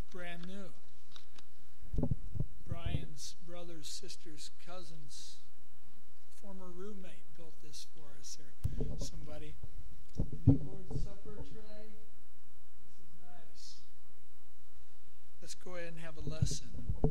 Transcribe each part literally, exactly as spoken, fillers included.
brand new. Brian's brothers, sisters, cousins, former roommate built this for us, or somebody. New Lord's Supper tray. This is nice. Let's go ahead and have a lesson.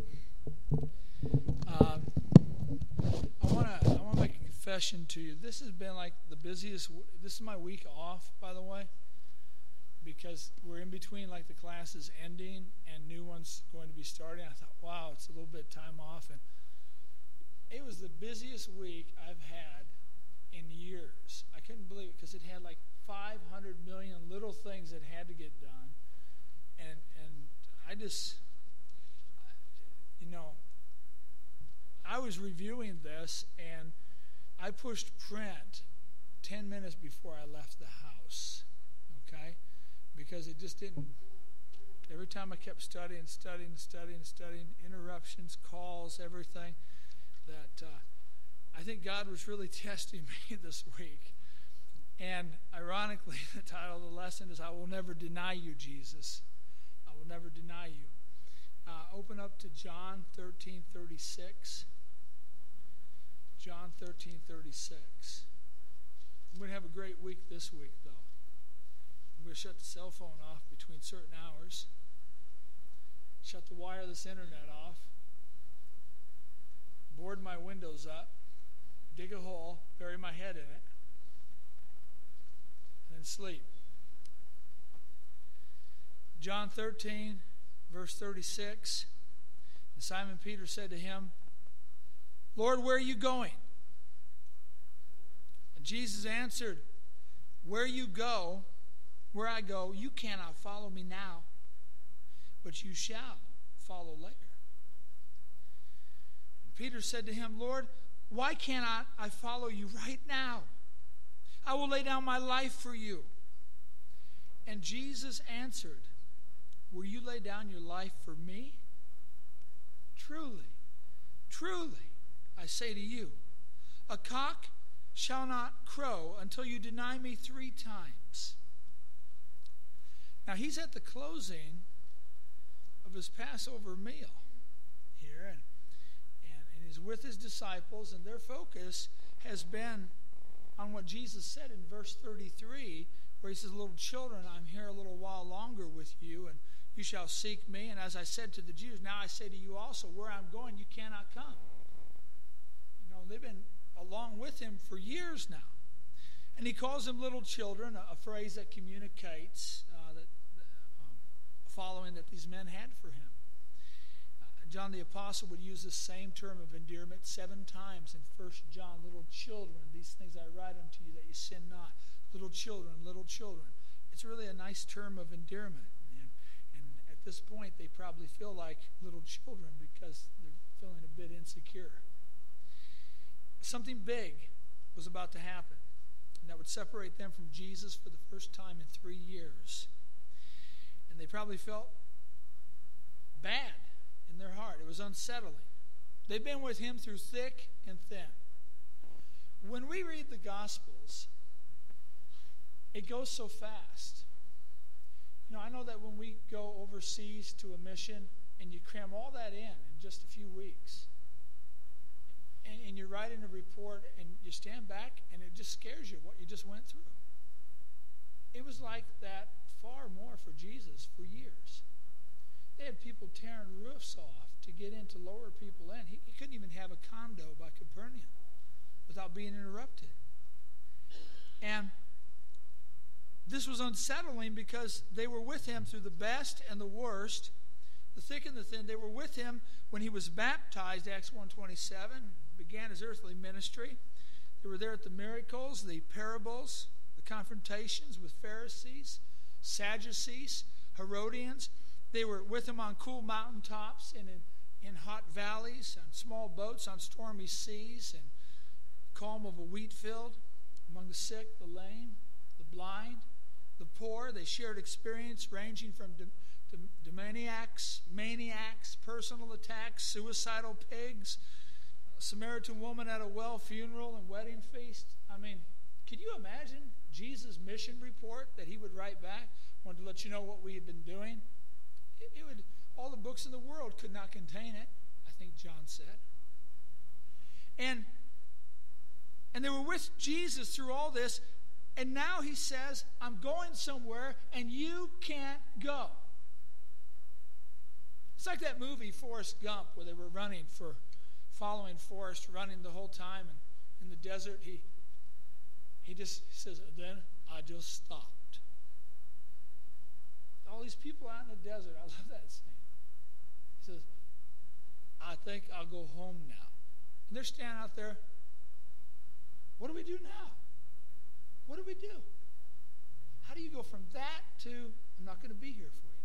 Um, I want to I want to make a confession to you. This has been like the busiest. This is my week off, by the way, because we're in between like the classes ending and new ones going to be starting. I thought, wow, it's a little bit of time off, and it was the busiest week I've had in years. I couldn't believe it because it had like five hundred million little things that had to get done, and and I just, you know, I was reviewing this and I pushed print ten minutes before I left the house, okay, because it just didn't. Every time I kept studying, studying, studying, studying, interruptions, calls, everything, that uh, I think God was really testing me this week. And ironically, the title of the lesson is, I Will Never Deny You, Jesus. I will never deny you. Uh, open up to John thirteen thirty-six. John thirteen thirty-six. I'm going to have a great week this week, though. I'm going to shut the cell phone off between certain hours. Shut the wireless internet off. Board my windows up. Dig a hole. Bury my head in it. And then sleep. John thirteen, verse thirty-six. And Simon Peter said to him, Lord, where are you going? And Jesus answered, where you go, where I go, you cannot follow me now, but you shall follow later. And Peter said to him, Lord, why cannot I follow you right now? I will lay down my life for you. And Jesus answered, will you lay down your life for me? Truly, truly, I say to you, a cock shall not crow until you deny me three times. Now he's at the closing of his Passover meal here, and, and, and he's with his disciples, and their focus has been on what Jesus said in verse thirty-three, where he says, little children, I'm here a little while longer with you, and you shall seek me. And as I said to the Jews, now I say to you also, where I'm going, you cannot come. You know, they've been along with him for years now. And he calls them little children, a, a phrase that communicates uh, that um, following that these men had for him. Uh, John the Apostle would use the same term of endearment seven times in First John. Little children, these things I write unto you that you sin not. Little children, little children. It's really a nice term of endearment. And, and at this point, they probably feel like little children because they're feeling a bit insecure. Something big was about to happen, and that would separate them from Jesus for the first time in three years. And they probably felt bad in their heart. It was unsettling. They've been with him through thick and thin. When we read the Gospels, it goes so fast. You know, I know that when we go overseas to a mission and you cram all that in in just a few weeks, and, and you're writing a report and you stand back and it just scares you what you just went through. It was like that far more for Jesus for years. They had people tearing roofs off to get in to lower people in. He, he couldn't even have a condo by Capernaum without being interrupted. And this was unsettling because they were with him through the best and the worst, the thick and the thin. They were with him when he was baptized, Acts one twenty-seven, began his earthly ministry. They were there at the miracles, the parables, the confrontations with Pharisees, Sadducees, Herodians. They were with him on cool mountaintops and in, in hot valleys, on small boats, on stormy seas, and calm of a wheat field, among the sick, the lame, the blind, the poor. They shared experience ranging from de- de- demoniacs, maniacs, personal attacks, suicidal pigs, a Samaritan woman at a well funeral and wedding feast. I mean, can you imagine Jesus' mission report that he would write back? Wanted to let you know what we had been doing. It, it would All the books in the world could not contain it, I think John said. And, and they were with Jesus through all this, and now he says, I'm going somewhere, and you can't go. It's like that movie, Forrest Gump, where they were running for, following Forrest, running the whole time, and in the desert, he, he just says, then I just stopped. All these people out in the desert, I love that scene. He says, I think I'll go home now. And they're standing out there. What do we do now? What do we do? How do you go from that to, I'm not going to be here for you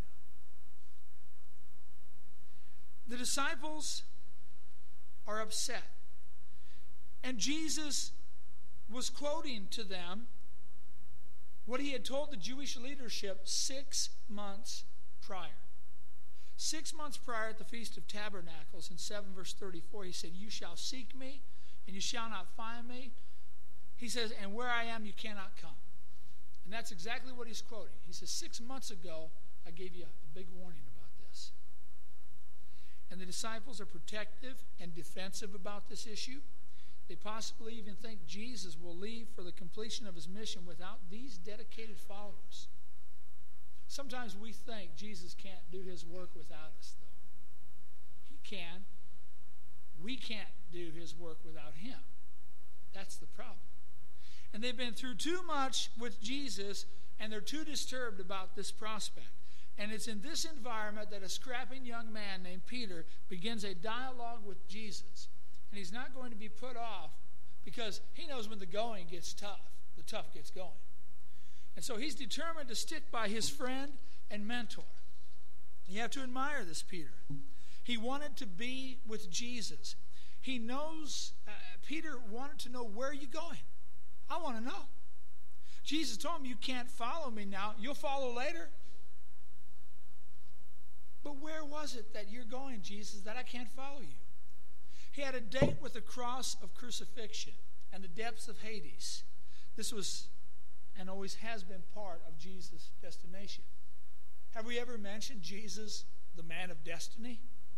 now? The disciples are upset. And Jesus was quoting to them what he had told the Jewish leadership six months prior. Six months prior at the Feast of Tabernacles in seven verse thirty-four, he said, you shall seek me and you shall not find me. He says, and where I am you cannot come. And that's exactly what he's quoting. He says, six months ago I gave you a big warning about this. And the disciples are protective and defensive about this issue. They possibly even think Jesus will leave for the completion of his mission without these dedicated followers. Sometimes we think Jesus can't do his work without us, though. He can. We can't do his work without him. That's the problem. And they've been through too much with Jesus, and they're too disturbed about this prospect. And it's in this environment that a scrapping young man named Peter begins a dialogue with Jesus. And he's not going to be put off because he knows when the going gets tough, the tough gets going. And so he's determined to stick by his friend and mentor. You have to admire this Peter. He wanted to be with Jesus. He knows, uh, Peter wanted to know, where are you going? I want to know. Jesus told him, you can't follow me now. You'll follow later. But where was it that you're going, Jesus, that I can't follow you? He had a date with the cross of crucifixion and the depths of Hades. This was and always has been part of Jesus' destination. Have we ever mentioned Jesus, the man of destiny?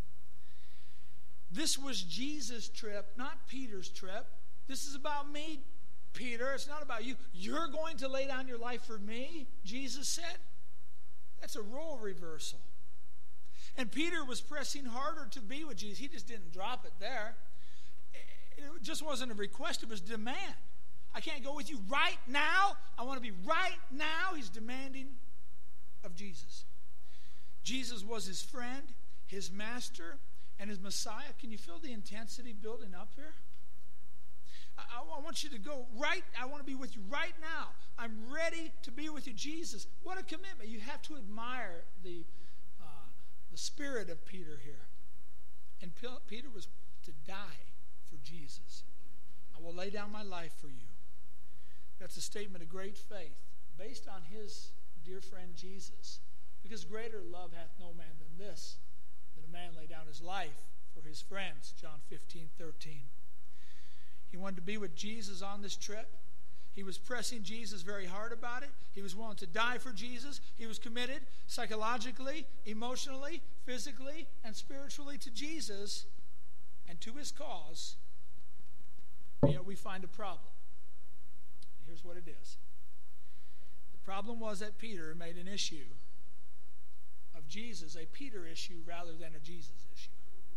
This was Jesus' trip, not Peter's trip. This is about me, Peter. It's not about you. You're going to lay down your life for me, Jesus said. That's a role reversal. And Peter was pressing harder to be with Jesus. He just didn't drop it there. It just wasn't a request, it was demand. I can't go with you right now. I want to be right now. He's demanding of Jesus. Jesus was his friend, his master, and his Messiah. Can you feel the intensity building up here? I, I want you to go right. I want to be with you right now. I'm ready to be with you, Jesus. What a commitment. You have to admire the, uh, the spirit of Peter here. And Peter was to die for Jesus. I will lay down my life for you. That's a statement of great faith based on his dear friend Jesus. Because greater love hath no man than this, that a man lay down his life for his friends, John fifteen thirteen. He wanted to be with Jesus on this trip. He was pressing Jesus very hard about it. He was willing to die for Jesus. He was committed psychologically, emotionally, physically, and spiritually to Jesus and to his cause. And yet we find a problem. Here's what it is. The problem was that Peter made an issue of Jesus a Peter issue rather than a Jesus issue.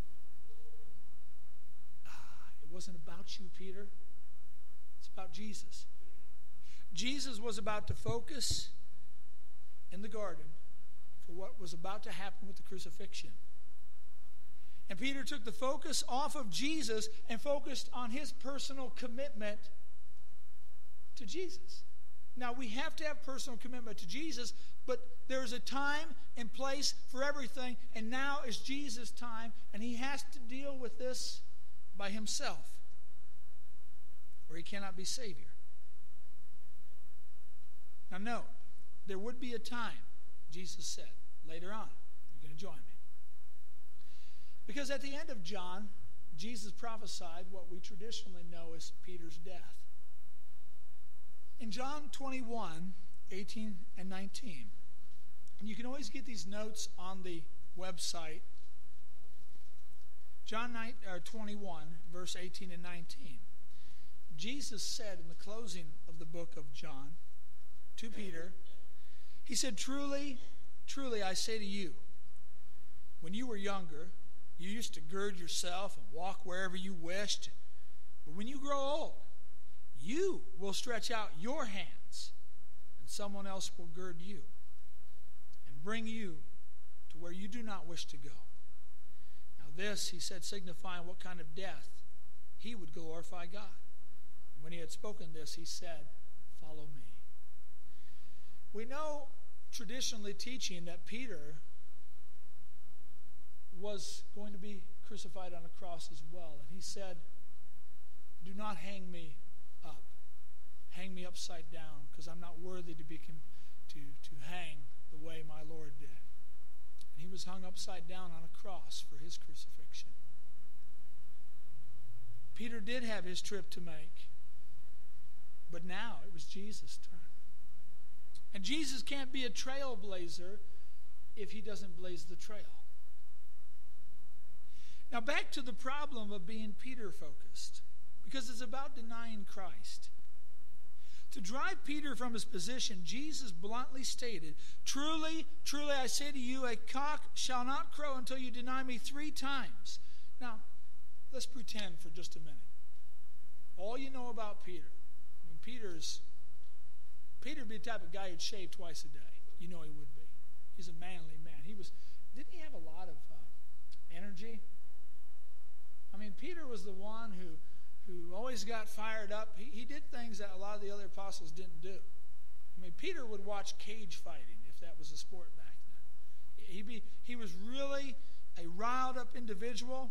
Ah, it wasn't about you, Peter. It's about Jesus. Jesus was about to focus in the garden for what was about to happen with the crucifixion. And Peter took the focus off of Jesus and focused on his personal commitment to Jesus. Now, we have to have personal commitment to Jesus, but there's a time and place for everything, and now is Jesus' time, and he has to deal with this by himself, or he cannot be Savior. Now, note, there would be a time, Jesus said, later on, you're going to join me. Because at the end of John, Jesus prophesied what we traditionally know as Peter's death. In John twenty-one, eighteen and nineteen, and you can always get these notes on the website, John twenty-one, verse eighteen and nineteen. Jesus said in the closing of the book of John to Peter, he said, "Truly, truly, I say to you, when you were younger, you used to gird yourself and walk wherever you wished. But when you grow old, you will stretch out your hands, and someone else will gird you and bring you to where you do not wish to go." Now this, he said, signifying what kind of death he would glorify God. And when he had spoken this, he said, "Follow me." We know traditionally teaching that Peter was going to be crucified on a cross as well. And he said, "Do not hang me up. Hang me upside down, because I'm not worthy to be com- to, to hang the way my Lord did." And he was hung upside down on a cross for his crucifixion. Peter did have his trip to make, but now it was Jesus' turn. And Jesus can't be a trailblazer if he doesn't blaze the trail. Now back to the problem of being Peter-focused, because it's about denying Christ. To drive Peter from his position, Jesus bluntly stated, "Truly, truly, I say to you, a cock shall not crow until you deny me three times." Now, let's pretend for just a minute. All you know about Peter. I mean, Peter's, Peter would be the type of guy who'd shave twice a day. You know he would be. He's a manly man. He was, didn't he have a lot of uh, energy? I mean, Peter was the one who, who always got fired up. He, he did things that a lot of the other apostles didn't do. I mean, Peter would watch cage fighting, if that was a sport back then. He'd be, he was really a riled-up individual.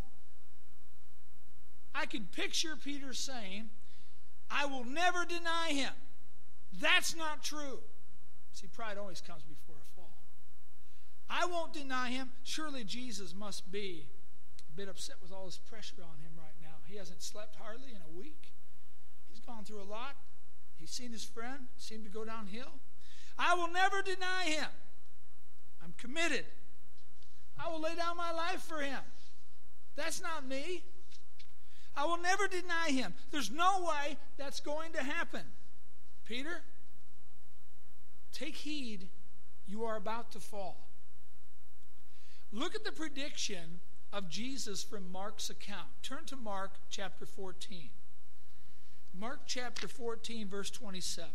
I can picture Peter saying, "I will never deny him." That's not true. See, pride always comes before a fall. I won't deny him. Surely Jesus must be bit upset with all this pressure on him right now. He hasn't slept hardly in a week. He's gone through a lot. He's seen his friend seem to go downhill. I will never deny him. I'm committed. I will lay down my life for him. That's not me. I will never deny him. There's no way that's going to happen. Peter, take heed. You are about to fall. Look at the prediction of Jesus from Mark's account. Turn to Mark chapter fourteen. Mark chapter fourteen, verse twenty-seven.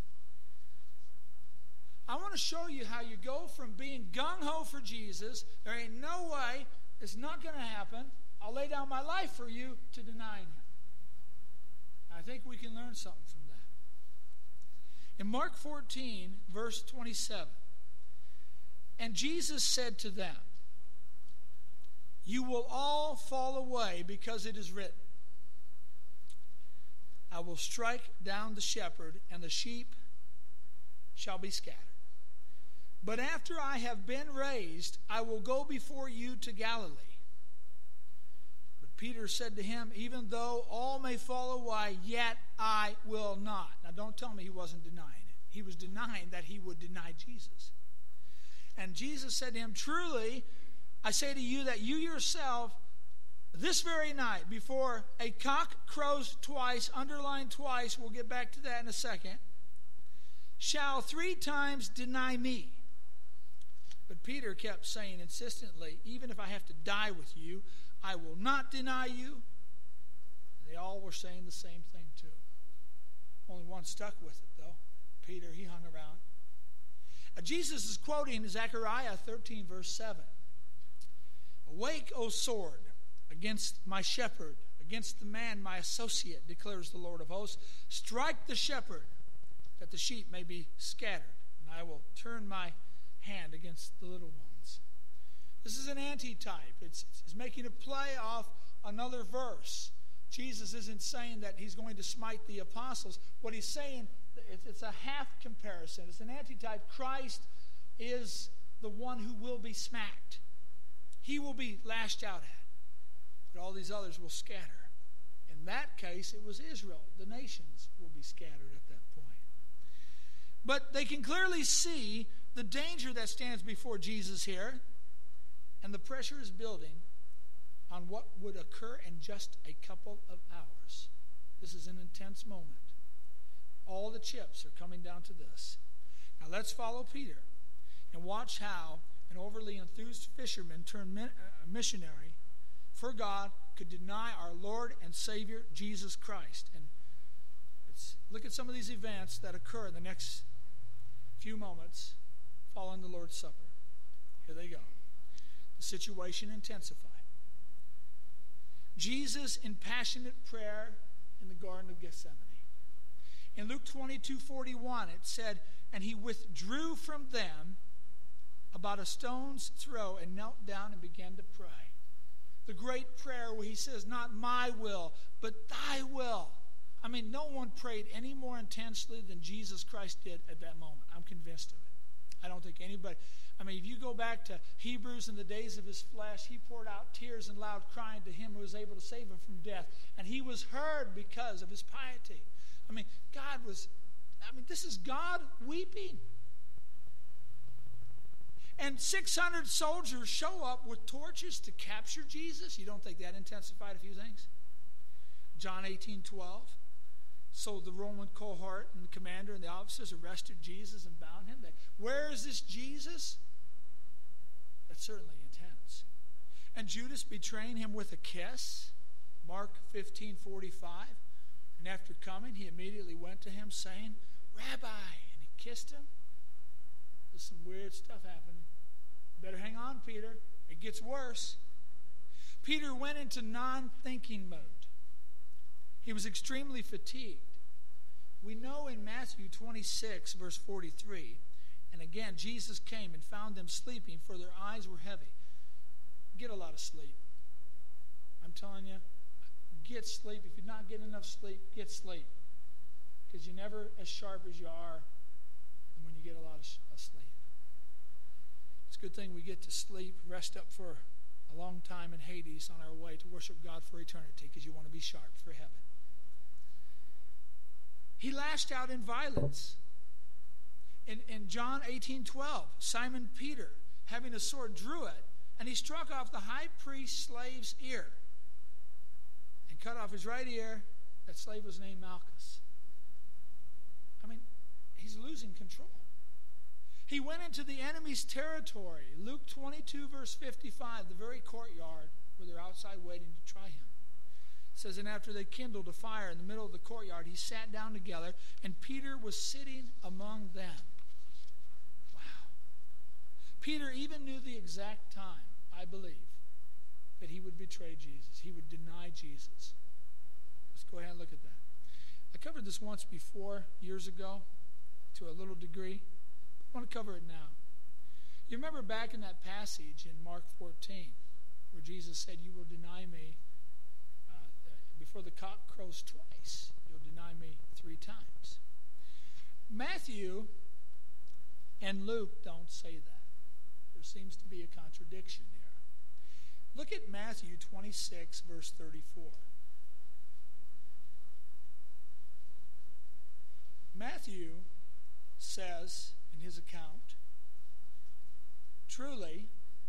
I want to show you how you go from being gung-ho for Jesus, there ain't no way, it's not going to happen, I'll lay down my life for you, to denying him. I think we can learn something from that. In Mark fourteen, verse twenty-seven, "And Jesus said to them, you will all fall away, because it is written, I will strike down the shepherd, and the sheep shall be scattered. But after I have been raised, I will go before you to Galilee." But Peter said to him, "Even though all may fall away, yet I will not." Now don't tell me he wasn't denying it. He was denying that he would deny Jesus. And Jesus said to him, "Truly, I say to you that you yourself, this very night, before a cock crows twice," underline twice, we'll get back to that in a second, "shall three times deny me." But Peter kept saying insistently, "Even if I have to die with you, I will not deny you." They all were saying the same thing too. Only one stuck with it though. Peter, he hung around. Uh, Jesus is quoting Zechariah thirteen, verse seven. "Awake, O sword, against my shepherd, against the man, my associate, declares the Lord of hosts. Strike the shepherd, that the sheep may be scattered, and I will turn my hand against the little ones." This is an antitype. It's, it's making a play off another verse. Jesus isn't saying that he's going to smite the apostles. What he's saying, it's, it's a half comparison. It's an antitype. Christ is the one who will be smacked. He will be lashed out at, but all these others will scatter. In that case, it was Israel. The nations will be scattered at that point. But they can clearly see the danger that stands before Jesus here. And the pressure is building on what would occur in just a couple of hours. This is an intense moment. All the chips are coming down to this. Now let's follow Peter and watch how an overly enthused fisherman turned min- uh, missionary for God could deny our Lord and Savior Jesus Christ. And let's look at some of these events that occur in the next few moments following the Lord's Supper. Here they go. The situation intensified. Jesus in passionate prayer in the Garden of Gethsemane. In Luke twenty-two forty-one, it said, and he withdrew from them about a stone's throw and knelt down and began to pray. The great prayer where he says, not my will, but thy will. I mean, no one prayed any more intensely than Jesus Christ did at that moment. I'm convinced of it. I don't think anybody... I mean, if you go back to Hebrews in the days of his flesh, he poured out tears and loud crying to him who was able to save him from death. And he was heard because of his piety. I mean, God was... I mean, this is God weeping. And six hundred soldiers show up with torches to capture Jesus. You don't think that intensified a few things? John eighteen twelve. So the Roman cohort and the commander and the officers arrested Jesus and bound him. They, where is this Jesus? That's certainly intense. And Judas betraying him with a kiss. Mark fifteen forty-five. And after coming, he immediately went to him saying, Rabbi. And he kissed him. There's some weird stuff happening. Better hang on, Peter. It gets worse. Peter went into non-thinking mode. He was extremely fatigued. We know in Matthew twenty-six, verse forty-three, and again, Jesus came and found them sleeping, for their eyes were heavy. Get a lot of sleep. I'm telling you, get sleep. If you're not getting enough sleep, get sleep. Because you're never as sharp as you are when you get a lot of sleep. It's a good thing we get to sleep, rest up for a long time in Hades on our way to worship God for eternity, because you want to be sharp for heaven. He lashed out in violence. In, in John eighteen twelve, Simon Peter, having a sword, drew it, and he struck off the high priest's slave's ear and cut off his right ear. That slave was named Malchus. I mean, he's losing control. He went into the enemy's territory. Luke twenty-two, verse fifty-five, the very courtyard where they're outside waiting to try him. It says, and after they kindled a fire in the middle of the courtyard, he sat down together, and Peter was sitting among them. Wow. Peter even knew the exact time, I believe, that he would betray Jesus. He would deny Jesus. Let's go ahead and look at that. I covered this once before, years ago, to a little degree. I want to cover it now. You remember back in that passage in Mark fourteen, where Jesus said, you will deny me uh, before the cock crows twice. You'll deny me three times. Matthew and Luke don't say that. There seems to be a contradiction there. Look at Matthew twenty-six, verse thirty-four. Matthew says in his account, truly,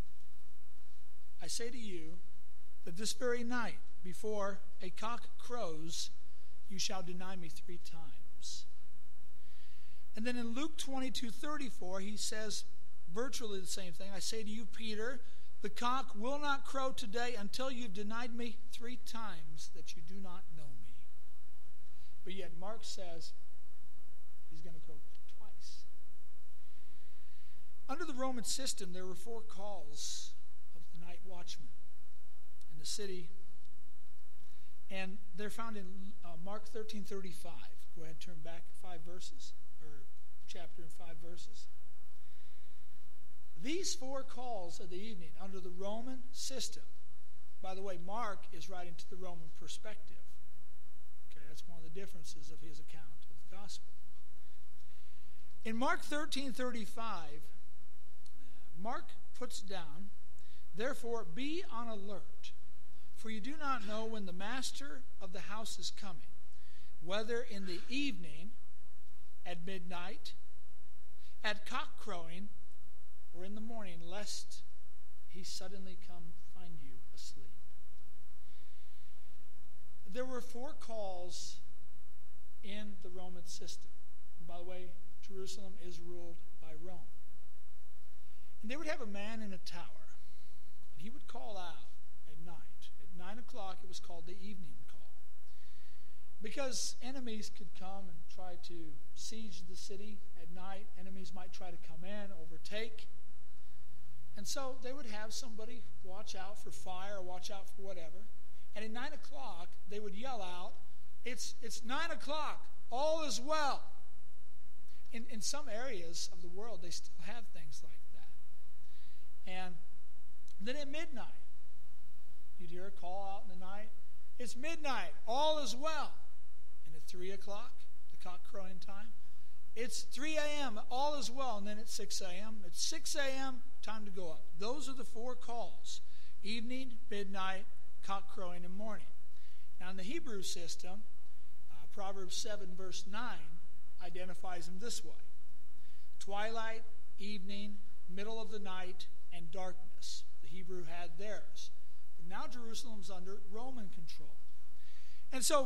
I say to you that this very night, before a cock crows, you shall deny me three times. And then in Luke twenty-two thirty-four, he says virtually the same thing. I say to you, Peter, the cock will not crow today until you've denied me three times that you do not know me. But yet Mark says he's going to crow twice. Under the Roman system, there were four calls of the night watchman in the city. And they're found in uh, Mark thirteen thirty-five. Go ahead and turn back five verses, or chapter and five verses. These four calls of the evening under the Roman system. By the way, Mark is writing to the Roman perspective. Okay, that's one of the differences of his account of the gospel. In Mark thirteen thirty-five, Mark puts down, therefore be on alert, for you do not know when the master of the house is coming, whether in the evening, at midnight, at cock crowing, or in the morning, lest he he suddenly come find you asleep. There were four calls in the Roman system. And by the way, Jerusalem is ruled by Rome. And they would have a man in a tower. And he would call out at night. At nine o'clock, it was called the evening call. Because enemies could come and try to siege the city at night. Enemies might try to come in, overtake. And so they would have somebody watch out for fire, watch out for whatever. And at nine o'clock, they would yell out, it's, it's nine o'clock, all is well. In, in some areas of the world, they still have things like that. And then at midnight, you'd hear a call out in the night, it's midnight, all is well. And at three o'clock, the cock crowing time, it's three a.m., all is well. And then at six a.m., it's six a.m., time to go up. Those are the four calls: evening, midnight, cock crowing, and morning. Now in the Hebrew system, uh, Proverbs seven verse nine identifies them this way: twilight, evening, middle of the night, and darkness. The Hebrew had theirs. But now Jerusalem's under Roman control. And so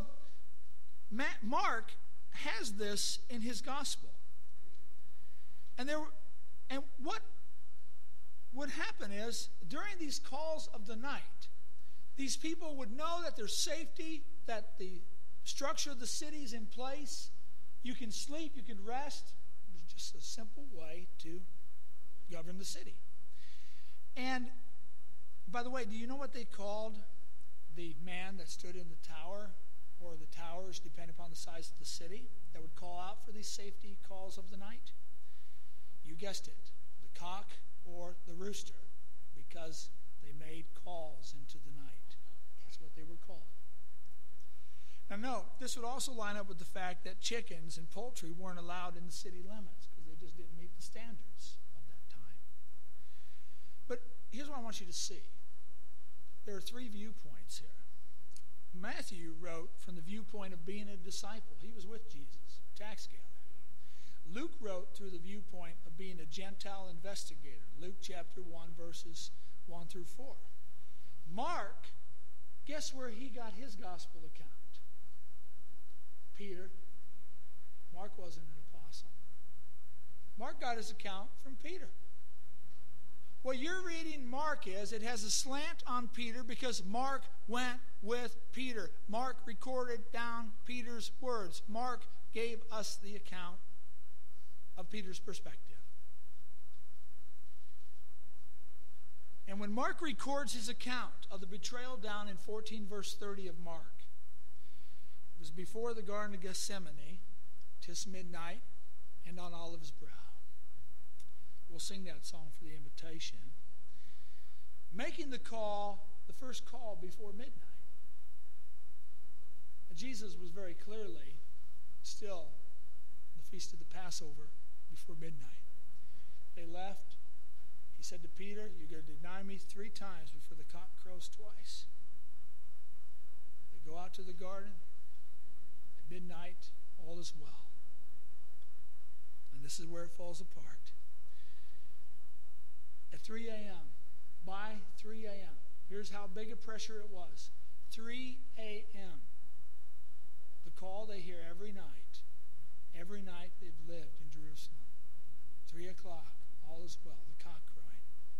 Mark has this in his gospel. And there, and what would happen is, during these calls of the night, these people would know that there's safety, that the structure of the city is in place. You can sleep, you can rest. It was just a simple way to govern the city. And by the way, do you know what they called the man that stood in the tower, or the towers, depending upon the size of the city, that would call out for these safety calls of the night? You guessed it, the cock or the rooster, because they made calls into the night. That's what they were called. Now note, this would also line up with the fact that chickens and poultry weren't allowed in the city limits because they just didn't meet the standards of that time. But here's what I want you to see. There are three viewpoints here. Matthew wrote from the viewpoint of being a disciple. He was with Jesus, tax gatherer. Luke wrote through the viewpoint of being a Gentile investigator. Luke chapter one, verses one through four. Mark, guess where he got his gospel account? Peter. Mark wasn't an apostle. Mark got his account from Peter. What you're reading Mark is, it has a slant on Peter because Mark went with Peter. Mark recorded down Peter's words. Mark gave us the account of Peter's perspective. And when Mark records his account of the betrayal down in fourteen verse thirty of Mark, it was before the Garden of Gethsemane, 'tis midnight, and on Olive's brow. We'll sing that song for the invitation. Making the call, the first call before midnight. Jesus was very clearly still the feast of the Passover before midnight. They left. He said to Peter, you're going to deny me three times before the cock crows twice. They go out to the garden. At midnight, all is well. And this is where it falls apart. At three a.m., by three a.m., here's how big a pressure it was. three a.m., the call they hear every night. Every night they've lived in Jerusalem. Three o'clock, all is well, the cock crowing.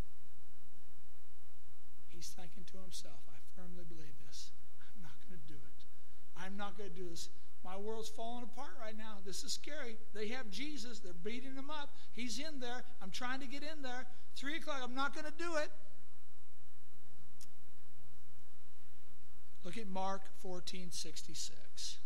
He's thinking to himself, I firmly believe this. I'm not going to do it. I'm not going to do this. My world's falling apart right now. This is scary. They have Jesus. They're beating him up. He's in there. I'm trying to get in there. Three o'clock, I'm not going to do it. Look at Mark fourteen sixty-six.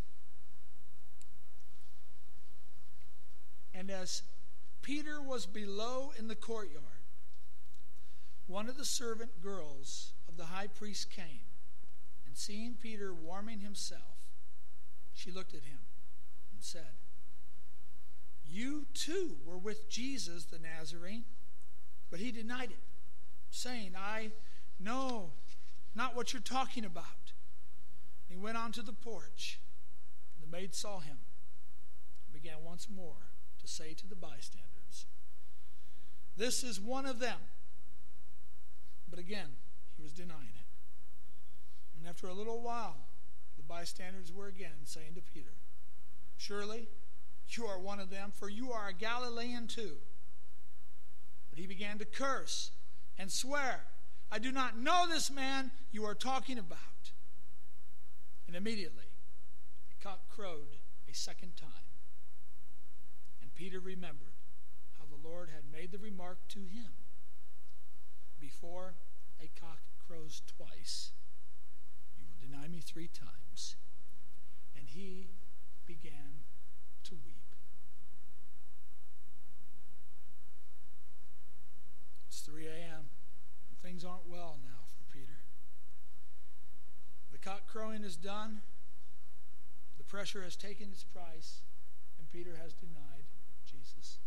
And as Peter was below in the courtyard, one of the servant girls of the high priest came, and seeing Peter warming himself, she looked at him and said, you too were with Jesus the Nazarene. But he denied it, saying, I know not what you're talking about. He went on to the porch. The maid saw him and began once more to say to the bystanders, this is one of them. But again, again, he was denying it. And after a little while, the bystanders were again saying to Peter, "Surely you are one of them, for you are a Galilean too." But he began to curse and swear, "I do not know this man you are talking about." And immediately the cock crowed a second time. And Peter remembered how the Lord had made the remark to him, "Before a cock crows twice, you will deny me three times." And he began to weep. It's three a.m. and things aren't well now for Peter. The cock crowing is done. The pressure has taken its price, and Peter has denied Jesus.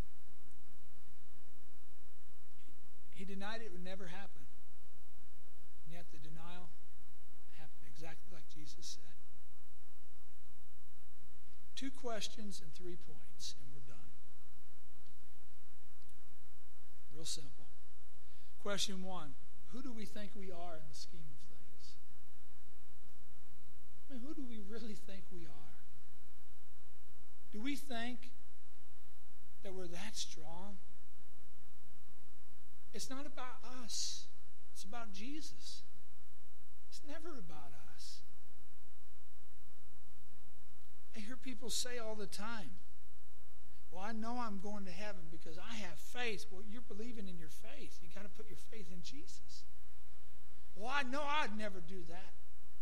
He, he denied it would never happen. And yet the denial happened exactly like Jesus said. Two questions and three points, and we're done. Real simple. Question one, who do we think we are in the scheme of things? I mean, who do we really think we are? Do we think that we're that strong? It's not about us. It's about Jesus. It's never about us. I hear people say all the time, "Well, I know I'm going to heaven because I have faith." Well, you're believing in your faith. You got to put your faith in Jesus. "Well, I know I'd never do that."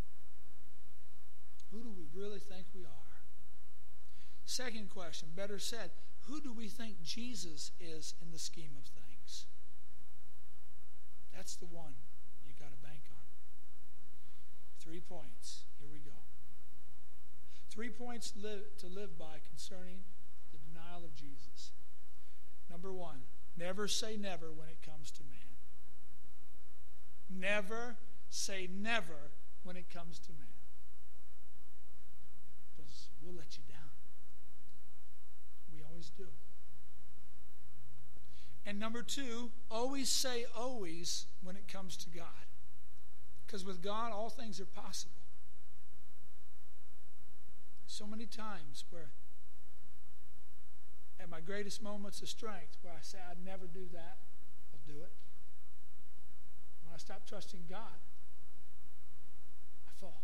Who do we really think we are? Second question, better said, who do we think Jesus is in the scheme of things? That's the one you got to bank on. Three points. Here we go. Three points live, to live by concerning the denial of Jesus. Number one, never say never when it comes to man. Never say never when it comes to man. Because we'll let you down. We always do. And number two, always say always when it comes to God. Because with God, all things are possible. So many times where at my greatest moments of strength, where I say I'd never do that, I'll do it. When I stop trusting God, I fall.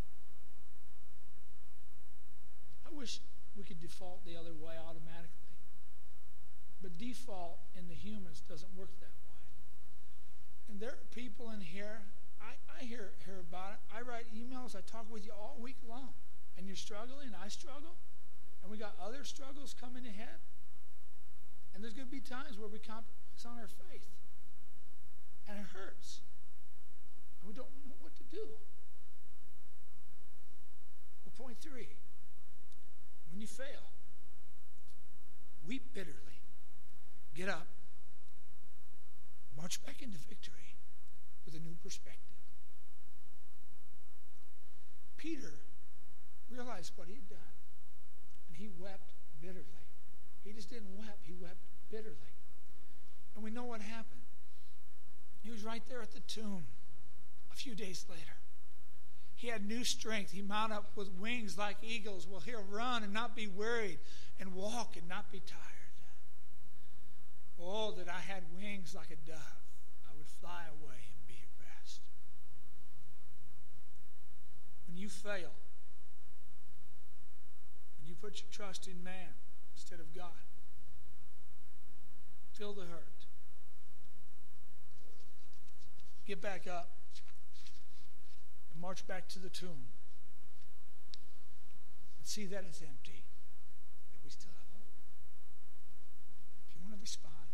I wish we could default the other way automatically. But default in the humans doesn't work that way. And there are people in here, I, I hear, hear about it. I write emails, I talk with you all week long. And you're struggling, I struggle. And we got other struggles coming ahead. And there's going to be times where we compromise on our faith. And it hurts. And we don't know what to do. Well, point three. When you fail, weep bitterly. Get up. March back into victory with a new perspective. Peter realized what he'd done. And he wept bitterly. He just didn't weep, he wept bitterly. And we know what happened. He was right there at the tomb a few days later. He had new strength. He mounted up with wings like eagles. Well, he'll run and not be wearied, and walk and not be tired. Oh, that I had wings like a dove. I would fly away and be at rest. When you fail, when you put your trust in man instead of God, feel the hurt. Get back up and march back to the tomb and see that it's empty, that we still have hope. If you want to respond,